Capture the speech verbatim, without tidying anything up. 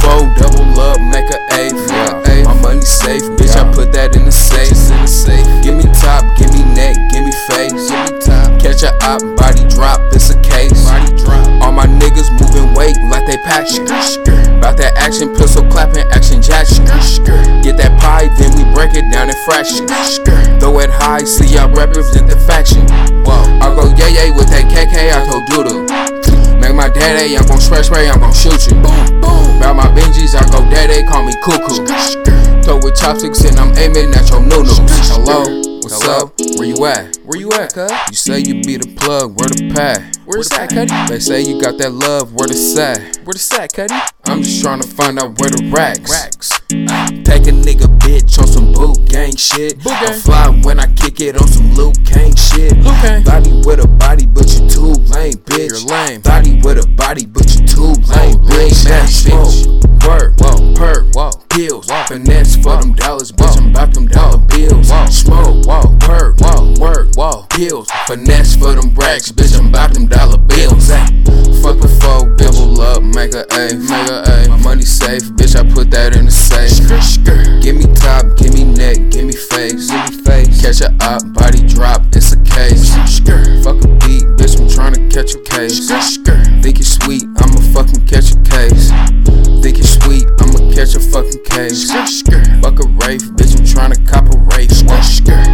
four, double up, make a eighth. Yeah. My money safe, bitch, I put that in the safe. In the safe. Give me top, give me neck, give me face. Give me top. Catch a op, body drop, it's a case. Body drop. All my niggas moving weight like they packing. Bout that action, pistol clapping, action jackson. Get that pie, then we break it down in fractions. Throw it high, see y'all represent the faction. Whoa, I go yay yay with that K K, I told doodle. Make my daddy, I'm gon' spray spray, I'm gon' shoot you. Boom, boom. Bout my Benjis, I go daddy, call me cuckoo. Toe with chopsticks and I'm aiming at your noodles. Hello, what's up? Where you at? Where you at, cuz? You say you be the plug, where the pad? Where's that, Cuddy? They say you got that love, where the sack? Where the sack, Cuddy? I'm just trying to find out where the racks. Racks. Take a nigga bitch on some boot gang shit. Boot gang. I fly when I kick it on some Luke Kang shit. Luke Kang. Body with a body, but you too lame, bitch. You're lame. Body with a body, but you too lame, bitch. That bitch. Work, whoa, perk, whoa, pills, whoa. Finesse for them dollars, bitch. I'm about them dollar bills. Whoa. Smoke, whoa, perk, whoa, work, whoa, pills. Finesse for them racks, bitch. I'm about them dollar bills. Fuck a four, double up, make a A, make a A. My money safe, bitch. I put that in the safe. Give me top, give me neck, give me face, give me face. Catch a op, body drop, it's a case. Fuck a beat, bitch. I'm tryna catch a case. Think it's sweet, I'ma fucking catch a case. Think it's sweet, I'ma catch a fucking case. Fuck a Wraith, bitch, I'm tryna cop a Wraith.